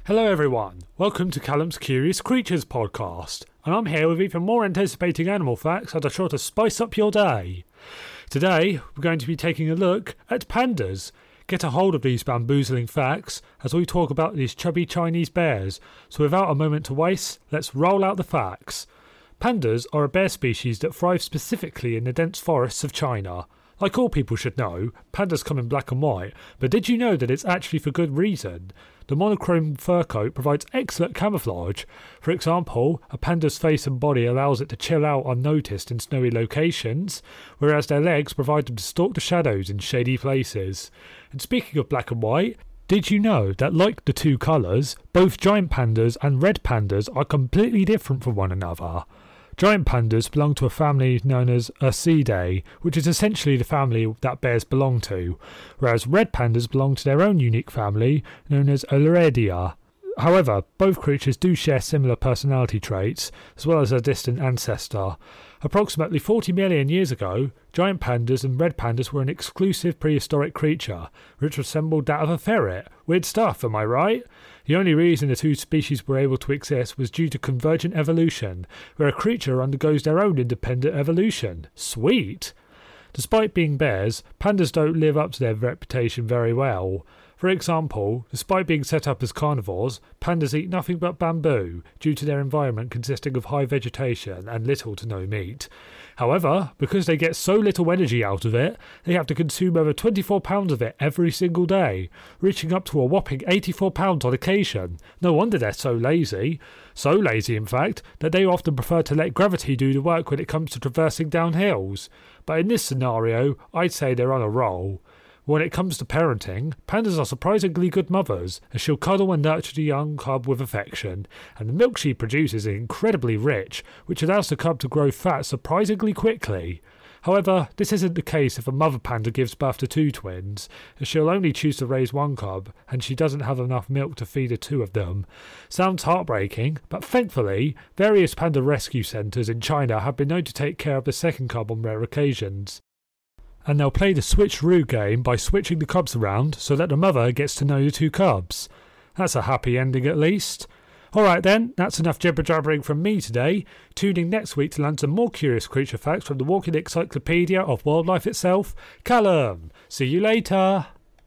Hello everyone, welcome to Callum's Curious Creatures podcast, and I'm here with even more anticipating animal facts that are sure to spice up your day. Today, we're going to be taking a look at pandas. Get a hold of these bamboozling facts as we talk about these chubby Chinese bears, so without a moment to waste, let's roll out the facts. Pandas are a bear species that thrive specifically in the dense forests of China. Like all people should know, pandas come in black and white, but did you know that it's actually for good reason? The monochrome fur coat provides excellent camouflage. For example, a panda's face and body allows it to chill out unnoticed in snowy locations, whereas their legs provide them to stalk the shadows in shady places. And speaking of black and white, did you know that like the two colours, both giant pandas and red pandas are completely different from one another? Giant pandas belong to a family known as Ursidae, which is essentially the family that bears belong to, whereas red pandas belong to their own unique family known as Oleridae. However, both creatures do share similar personality traits, as well as a distant ancestor. Approximately 40 million years ago, giant pandas and red pandas were an exclusive prehistoric creature, which resembled that of a ferret. Weird stuff, am I right? The only reason the two species were able to exist was due to convergent evolution, where a creature undergoes their own independent evolution. Sweet! Despite being bears, pandas don't live up to their reputation very well. For example, despite being set up as carnivores, pandas eat nothing but bamboo, due to their environment consisting of high vegetation and little to no meat. However, because they get so little energy out of it, they have to consume over 24 pounds of it every single day, reaching up to a whopping 84 pounds on occasion. No wonder they're so lazy. So lazy, in fact, that they often prefer to let gravity do the work when it comes to traversing down hills. But in this scenario, I'd say they're on a roll. When it comes to parenting, pandas are surprisingly good mothers, as she'll cuddle and nurture the young cub with affection, and the milk she produces is incredibly rich, which allows the cub to grow fat surprisingly quickly. However, this isn't the case if a mother panda gives birth to two twins, as she'll only choose to raise one cub, and she doesn't have enough milk to feed the two of them. Sounds heartbreaking, but thankfully, various panda rescue centres in China have been known to take care of the second cub on rare occasions. And they'll play the switcheroo game by switching the cubs around so that the mother gets to know the two cubs. That's a happy ending at least. Alright then, that's enough jibber-jabbering from me today. Tune in next week to learn some more curious creature facts from the walking encyclopedia of wildlife itself, Callum. See you later.